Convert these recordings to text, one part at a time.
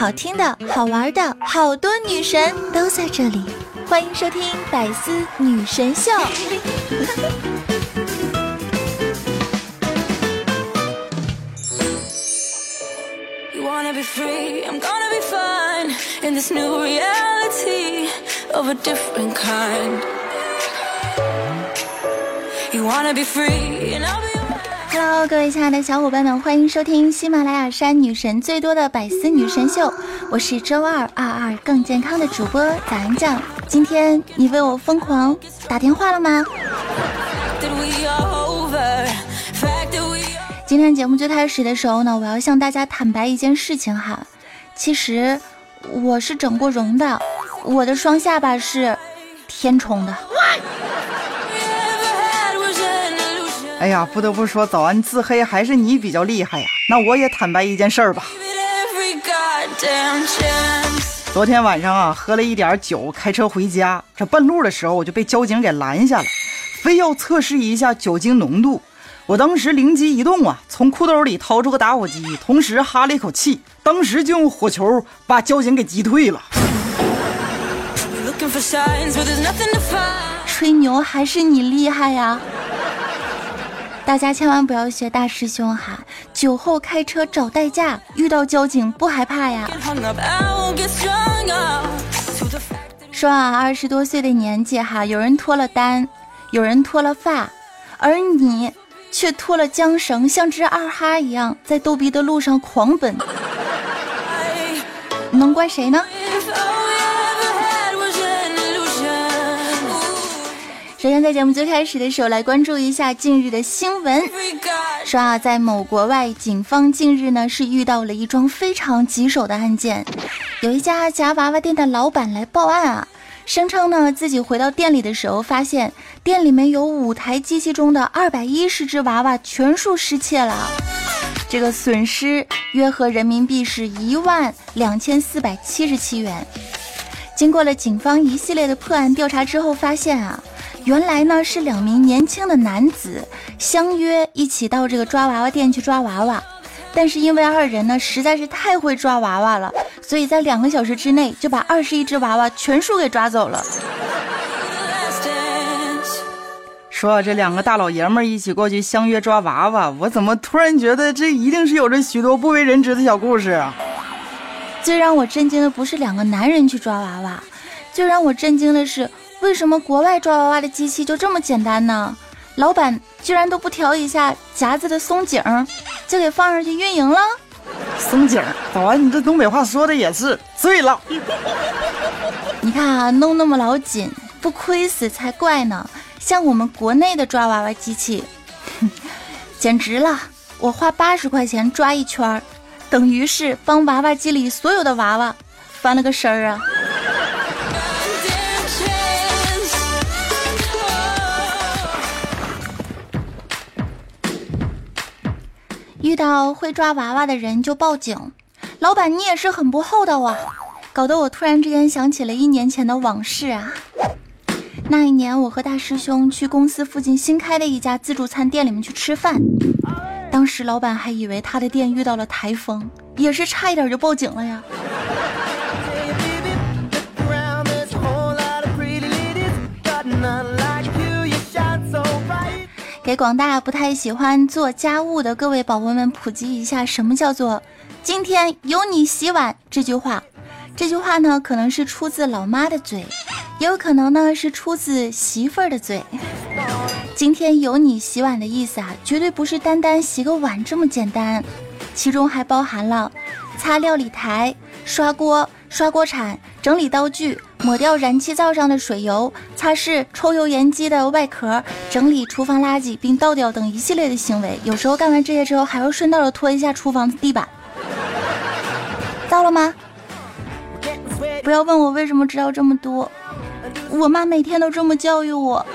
好听的、好玩的，好多女神都在这里，欢迎收听百思女神秀。 Wanna be free, I'm gonna be fine in this new reality of a different kind. You wanna be free and I'll be Hello， 各位亲爱的小伙伴们，欢迎收听喜马拉雅山女神最多的百思女神秀，我是周二更健康的主播早安酱。今天你为我疯狂打电话了吗？今天节目最开始的时候呢，我要向大家坦白一件事情哈，其实我是整过容的，我的双下巴是填充的。 哎呀，不得不说早安自黑还是你比较厉害呀。那我也坦白一件事儿吧。昨天晚上啊，喝了一点酒，开车回家，这半路的时候我就被交警给拦下了，非要测试一下酒精浓度。我当时灵机一动啊，从裤兜里掏出个打火机，同时哈了一口气，当时就用火球把交警给击退了。 吹牛还是你厉害呀！大家千万不要学大师兄哈，酒后开车找代驾，遇到交警不害怕呀。说啊，20多岁的年纪哈，有人脱了单，有人脱了发，而你却脱了缰绳，像只二哈一样在逗逼的路上狂奔，能怪谁呢？首先在节目最开始的时候来关注一下近日的新闻，说啊，在某国外警方近日呢是遇到了一桩非常棘手的案件，有一家夹娃娃店的老板来报案啊，声称呢自己回到店里的时候发现店里面有5台机器中的210只娃娃全数失窃了，这个损失约合人民币是12477元。经过了警方一系列的破案调查之后发现啊，原来呢是2名年轻的男子相约一起到这个抓娃娃店去抓娃娃，但是因为2人呢实在是太会抓娃娃了，所以在2个小时之内就把21只娃娃全数给抓走了。 说这2个大老爷们一起过去相约抓娃娃，我怎么突然觉得这一定是有着许多不为人知的小故事啊。 最让我震惊的不是2个男人去抓娃娃，最让我震惊的是为什么国外抓娃娃的机器就这么简单呢？老板居然都不调一下夹子的松紧就给放上去运营了。 松紧，早安，你这东北话说的也是醉了。 你看啊，弄那么老紧不亏死才怪呢。像我们国内的抓娃娃机器简直了，我花80块钱抓一圈，等于是帮娃娃机里所有的娃娃翻了个身儿啊。遇到会抓娃娃的人就报警，老板你也是很不厚道啊，搞得我突然之间想起了1年前的往事啊。那一年我和大师兄去公司附近新开的一家自助餐店里面去吃饭，当时老板还以为他的店遇到了台风，也是差一点就报警了呀。给广大不太喜欢做家务的各位宝宝们普及一下什么叫做今天有你洗碗这句话。这句话呢可能是出自老妈的嘴，也有可能呢是出自媳妇儿的嘴。今天有你洗碗的意思啊，绝对不是单单洗个碗这么简单，其中还包含了擦料理台、刷锅、刷锅铲、整理刀具、抹掉燃气灶上的水油、擦拭抽油烟机的外壳、整理厨房垃圾并倒掉等一系列的行为。有时候干完这些之后还要顺道的拖一下厨房的地板。到了吗？不要问我为什么知道这么多，我妈每天都这么教育我。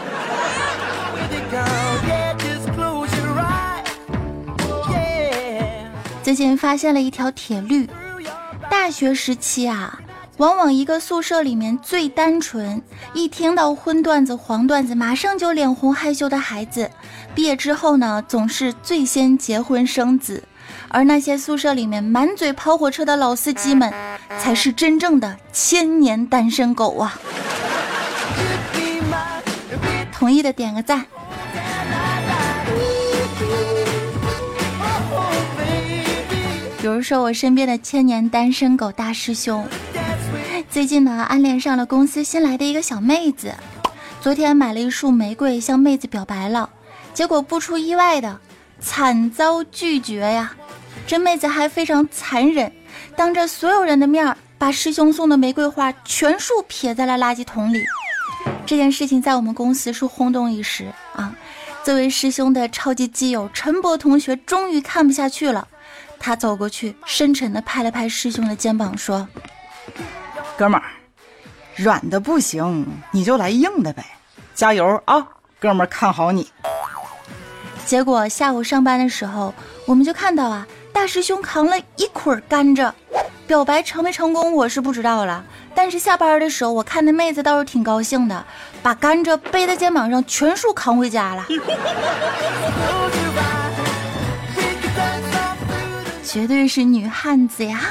最近发现了一条铁律，大学时期啊，往往一个宿舍里面最单纯，一听到荤段子黄段子马上就脸红害羞的孩子，毕业之后呢总是最先结婚生子，而那些宿舍里面满嘴跑火车的老司机们， 才是真正的千年单身狗啊！同意的点个赞。比如说我身边的千年单身狗大师兄，最近呢暗恋上了公司新来的一个小妹子，昨天买了一束玫瑰向妹子表白了，结果不出意外的惨遭拒绝呀！这妹子还非常残忍，当着所有人的面把师兄送的玫瑰花全数撇在了垃圾桶里。这件事情在我们公司是轰动一时啊！作为师兄的超级基友陈博同学终于看不下去了，他走过去深沉地拍了拍师兄的肩膀说： 哥们儿，软的不行你就来硬的呗，加油啊，哥们儿看好你。 结果下午上班的时候，我们就看到啊，大师兄扛了一捆甘蔗，表白成没成功我是不知道了，但是下班的时候我看那妹子倒是挺高兴的，把甘蔗背在肩膀上全数扛回家了。绝对是女汉子呀！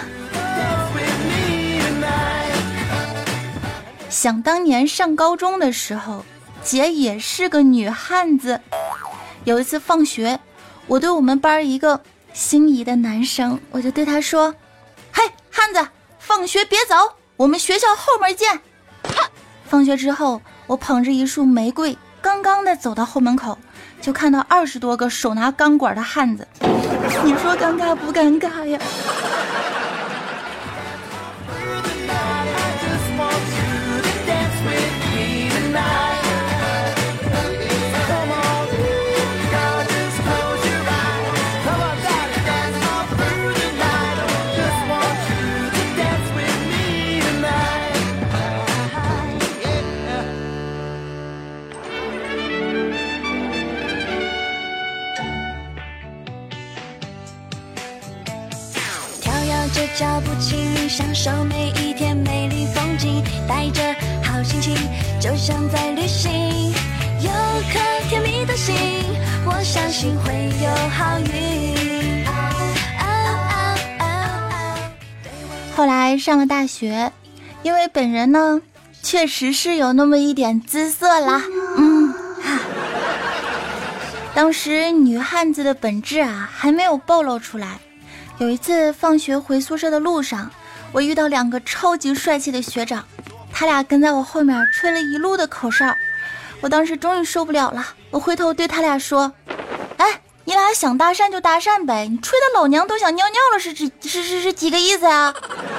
想当年上高中的时候，姐也是个女汉子。有一次放学，我对我们班一个心仪的男生，我就对他说：嘿，汉子，放学别走，我们学校后面见。放学之后，我捧着一束玫瑰刚刚的走到后门口，就看到20多个手拿钢管的汉子，你说尴尬不尴尬呀？ 脚步轻，享受每一天美丽风景，带着好心情，就像在旅行。有颗甜蜜的心，我相信会有好运。 后来上了大学，因为本人呢，确实是有那么一点姿色啦。当时女汉子的本质啊，还没有暴露出来。有一次放学回宿舍的路上，我遇到2个超级帅气的学长，他俩跟在我后面吹了一路的口哨，我当时终于受不了了，我回头对他俩说：哎，你俩想搭讪就搭讪呗，你吹的老娘都想尿尿了，是几个意思啊？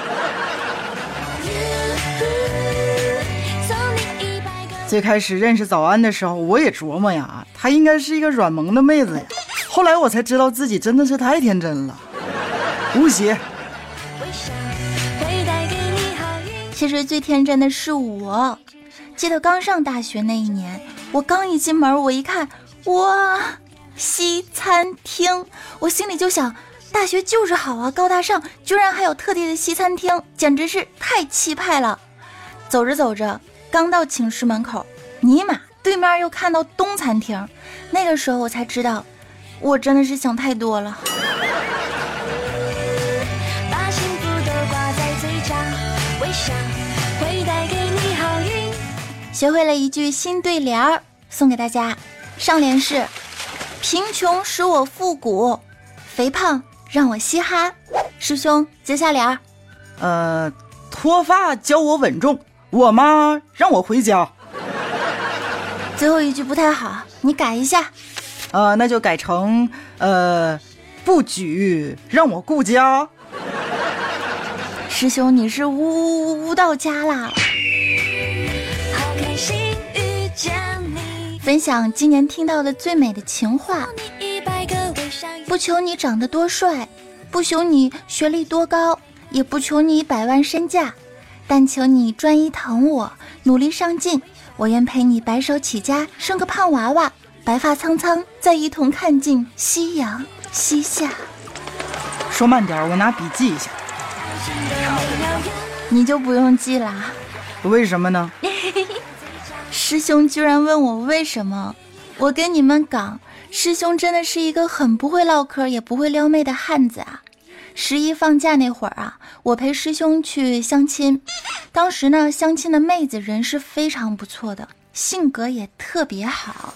最开始认识早安的时候，我也琢磨呀，她应该是一个软萌的妹子呀，后来我才知道自己真的是太天真了。无邪。 其实最天真的是我，记得刚上大学那一年，我刚一进门，我一看，哇，西餐厅，我心里就想，大学就是好啊，高大上，居然还有特地的西餐厅，简直是太气派了。走着走着，刚到寝室门口，尼玛，对面又看到东餐厅，那个时候我才知道，我真的是想太多了。学会了一句新对联儿，送给大家。上联是：贫穷使我复古，肥胖让我嘻哈。师兄，接下联儿。 脱发教我稳重，我妈让我回家。 最后一句不太好，你改一下。 那就改成不举让我顾家。 师兄，你是悟到家啦！分享今年听到的最美的情话：不求你长得多帅，不求你学历多高，也不求你100万身价，但求你专一疼我，努力上进，我愿陪你白手起家，生个胖娃娃，白发苍苍，再一同看尽夕阳西下。 说慢点，我拿笔记一下。 你就不用记啦。 为什么呢？ 师兄居然问我为什么，我跟你们讲，师兄真的是一个很不会唠嗑也不会撩妹的汉子啊。 11放假那会儿啊，我陪师兄去相亲。当时呢，相亲的妹子人是非常不错的，性格也特别好。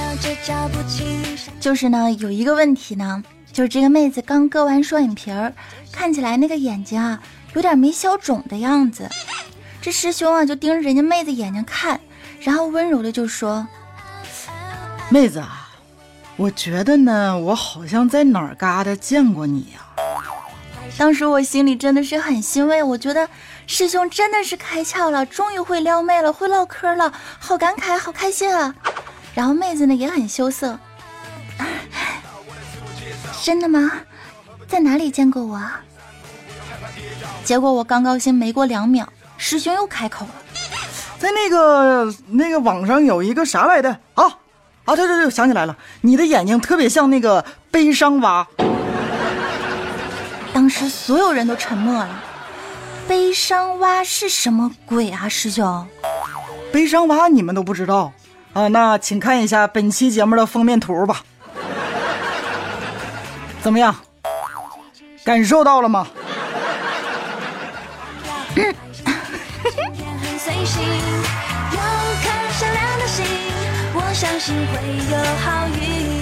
就是呢，有一个问题呢，就是这个妹子刚割完双眼皮儿，看起来那个眼睛啊，有点没消肿的样子。这师兄啊，就盯着人家妹子眼睛看，然后温柔的就说：“ 妹子啊，我觉得呢，我好像在哪儿嘎达见过你呀。” 当时我心里真的是很欣慰，我觉得师兄真的是开窍了，终于会撩妹了，会唠嗑了，好感慨，好开心啊！然后妹子呢也很羞涩，真的吗？在哪里见过我啊？结果我刚高兴没过2秒，师兄又开口了， 在那个网上有一个啥来的啊，对，想起来了，你的眼睛特别像那个悲伤蛙。 当时所有人都沉默了。悲伤蛙是什么鬼啊，师兄？ 悲伤蛙你们都不知道啊？那请看一下本期节目的封面图吧。怎么样？感受到了吗？我相信会有好运。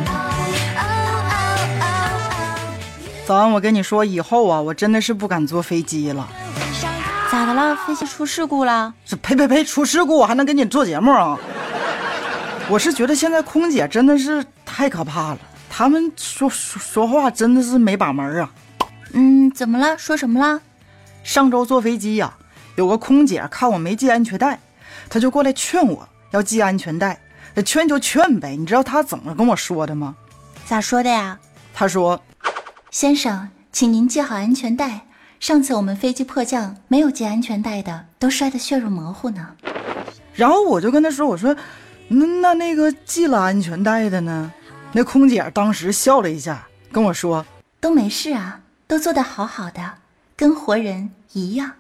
早安，我跟你说，以后啊，我真的是不敢坐飞机了。 咋的了？飞机出事故了？ 呸！出事故我还能跟你做节目啊？我是觉得现在空姐真的是太可怕了，他们说话真的是没把门啊。 怎么了？说什么了？ 上周坐飞机呀，有个空姐看我没系安全带，她就过来劝我要系安全带。劝就劝呗，你知道她怎么跟我说的吗？ 咋说的呀？ 她说：“ 先生，请您系好安全带。上次我们飞机迫降，没有系安全带的都摔得血肉模糊呢。” 然后我就跟她说：“我说，那个系了安全带的呢？”那空姐当时笑了一下，跟我说：“ 都没事啊，都做得好好的，跟活人一样。”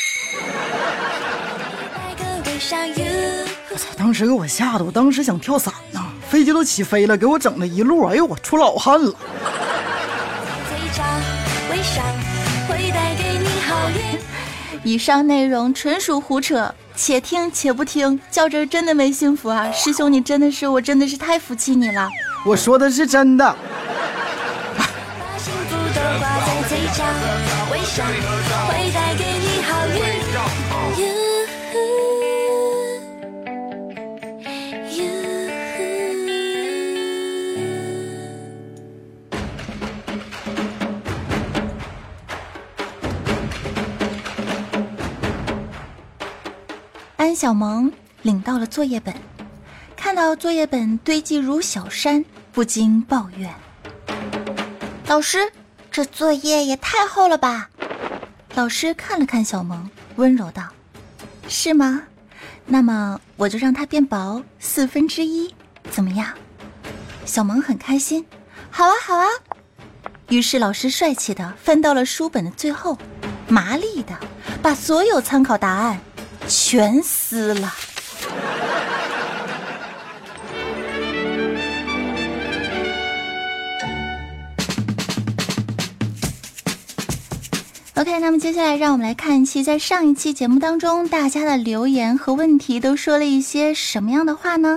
我操！当时给我吓得，我当时想跳伞呢，飞机都起飞了，给我整的一路，哎呦，我出老汗了。 以上内容纯属胡扯，且听且不听，较真真的没幸福啊！师兄，我真的是太服气你了。 我说的是真的。 安小萌领到了作业本，看到作业本堆积如小山，不禁抱怨：“老师，这作业也太厚了吧？”老师看了看小萌，温柔道：“是吗？那么我就让它变薄1/4，怎么样？”小萌很开心：“好啊，好啊。”于是老师帅气地翻到了书本的最后，麻利地把所有参考答案全撕了。OK， 那么接下来让我们来看一期在上一期节目当中大家的留言和问题都说了一些什么样的话呢？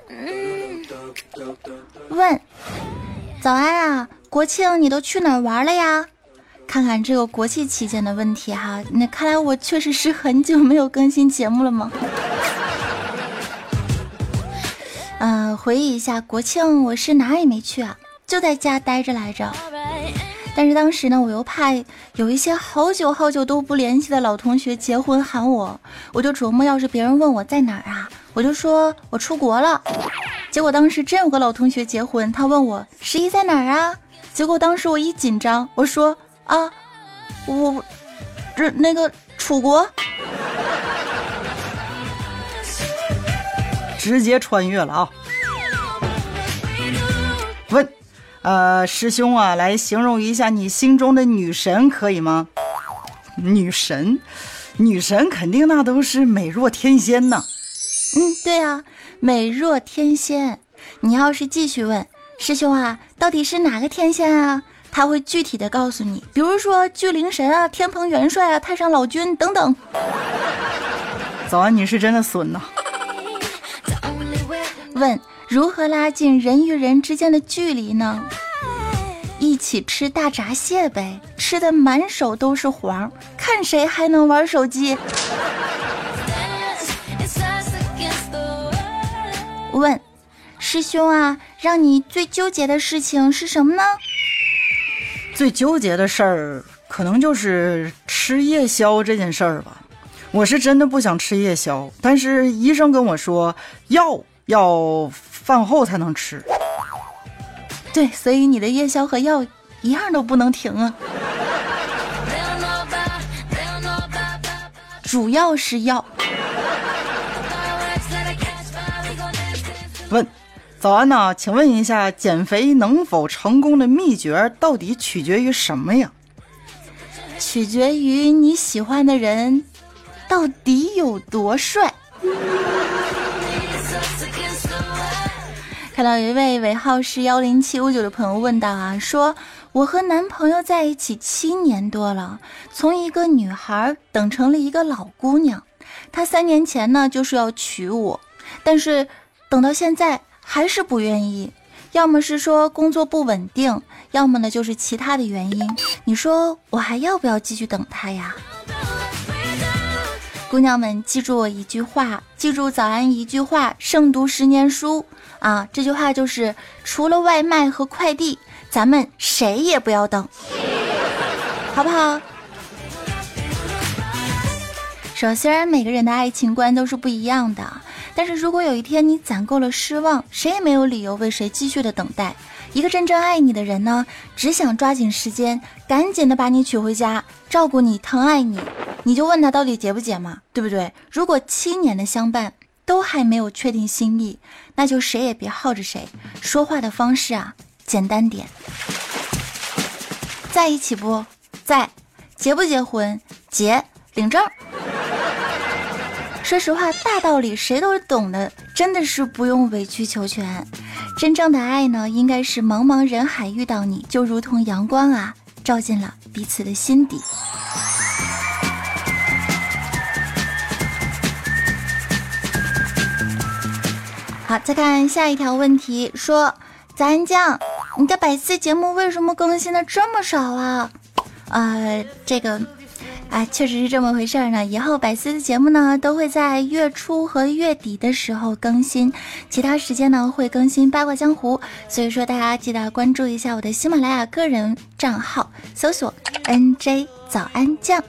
问：早安啊，国庆你都去哪儿玩了呀？看看这个国庆期间的问题哈，那看来我确实是很久没有更新节目了吗？回忆一下国庆我是哪里没去啊，就在家待着来着。但是当时呢，我又怕有一些好久都不联系的老同学结婚喊我，我就琢磨要是别人问我在哪儿啊，我就说我出国了。结果当时真有个老同学结婚，他问我11在哪儿啊？结果当时我一紧张，我说啊，我那个楚国， 直接穿越了啊！问，师兄啊，来形容一下你心中的女神可以吗？女神肯定那都是美若天仙呐。 对啊，美若天仙。你要是继续问师兄啊，到底是哪个天仙啊？ 他会具体的告诉你，比如说巨灵神啊、天蓬元帅啊、太上老君等等。 早安，你是真的损呐。 问：如何拉近人与人之间的距离呢？一起吃大闸蟹呗，吃的满手都是黄，看谁还能玩手机。问：师兄啊，让你最纠结的事情是什么呢？ 最纠结的事儿可能就是吃夜宵这件事儿吧。我是真的不想吃夜宵，但是医生跟我说要饭后才能吃。 对，所以你的夜宵和药一样都不能停啊。主要是药。 问：早安呐，请问一下，减肥能否成功的秘诀到底取决于什么呀？ 取决于你喜欢的人到底有多帅。看到有一位尾号是10759的朋友问到啊，说我和男朋友在一起7年多了，从一个女孩等成了一个老姑娘。他3年前呢就是要娶我，但是等到现在还是不愿意，要么是说工作不稳定，要么呢就是其他的原因。你说我还要不要继续等他呀？姑娘们记住我一句话，记住早安一句话，胜读10年书啊！这句话就是，除了外卖和快递，咱们谁也不要等，好不好？说虽然每个人的爱情观都是不一样的，但是如果有一天你攒够了失望，谁也没有理由为谁继续的等待。一个真正爱你的人呢，只想抓紧时间，赶紧的把你娶回家，照顾你，疼爱你。你就问他到底结不结嘛，对不对？如果7年的相伴都还没有确定心意，那就谁也别耗着谁，说话的方式啊简单点。在一起不在，结不结婚，结，领证。说实话，大道理谁都懂的，真的是不用委曲求全。真正的爱呢，应该是茫茫人海遇到你，就如同阳光啊，照进了彼此的心底。好，再看下一条问题，说早安酱，你的百思节目为什么更新的这么少啊？这个确实是这么回事呢。以后百思的节目呢都会在月初和月底的时候更新，其他时间呢会更新八卦江湖，所以说大家记得关注一下我的喜马拉雅个人账号，搜索 NJ 早安酱。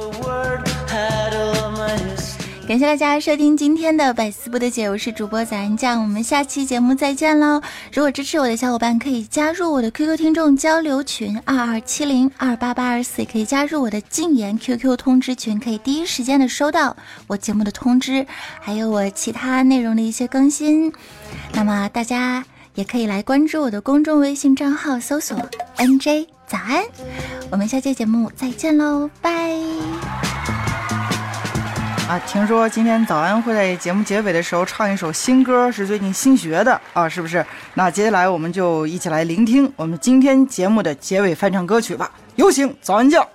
感谢大家收听今天的百思不得解，我是主播早安酱，我们下期节目再见喽！如果支持我的小伙伴可以加入我的 QQ 听众交流群2270288824，也可以加入我的禁言 QQ 通知群，可以第一时间的收到我节目的通知，还有我其他内容的一些更新。那么大家也可以来关注我的公众微信账号，搜索 NJ 早安。我们下期节目再见喽，拜！ 听说今天早安会在节目结尾的时候唱一首新歌，是最近新学的啊，是不是？那接下来我们就一起来聆听我们今天节目的结尾翻唱歌曲吧，有请早安酱。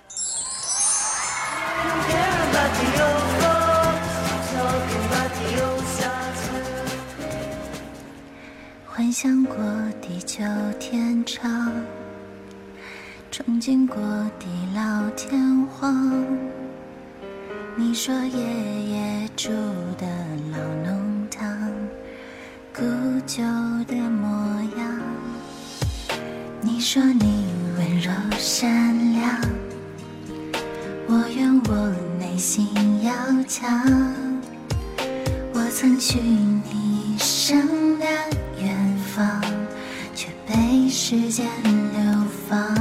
幻想过地久天长，憧憬过地老天荒，你说爷爷住的老弄堂，古旧的模样。你说你温柔善良，我愿我内心要强。我曾许你一生的远方，却被时间流放。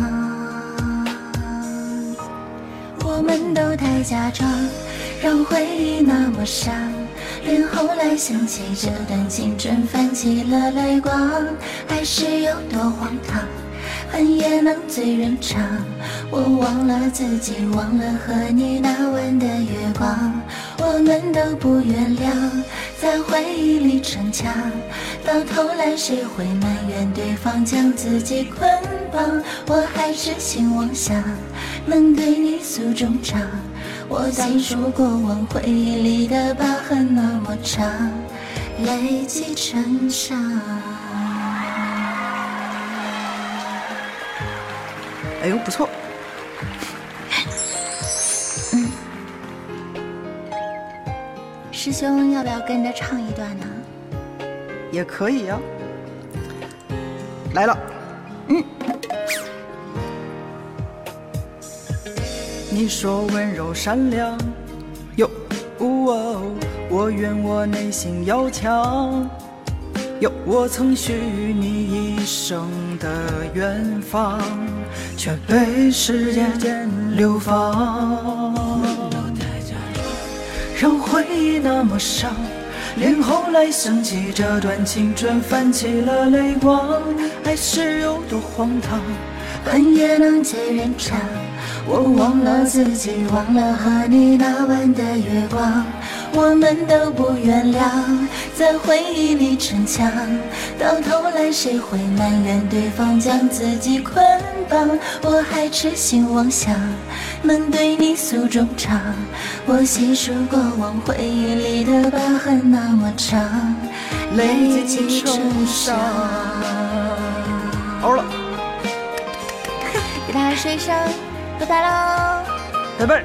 我们都太假装，让回忆那么伤，连后来想起这段青春泛起了泪光。爱是有多荒唐，恨也能醉人肠。我忘了自己，忘了和你那晚的月光。我们都不原谅，在回忆里逞强，到头来谁会埋怨对方将自己捆绑？ 方，我还痴心妄想能对你诉衷肠。我细数过往回忆里的疤痕那么长，累积成伤。 哎呦，不错。 师兄要不要跟着唱一段呢？ 也可以呀、来了。你说温柔善良，哟哦，我愿我内心要强，哟，我曾许你一生的远方，却被时间流放，让回忆那么伤，连后来想起这段青春泛起了泪光，爱是有多荒唐， 恨也能借人肠。我忘了自己，忘了和你那晚的月光，我们都不原谅，在回忆里逞强，到头来谁会埋怨对方将自己捆绑？我还痴心妄想能对你诉衷肠，我细数过往回忆里的疤痕那么长，累积成伤。 好了， 给大家说一声拜拜喽， 拜拜。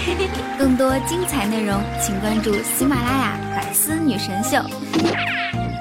更多精彩内容，请关注喜马拉雅百思女神秀。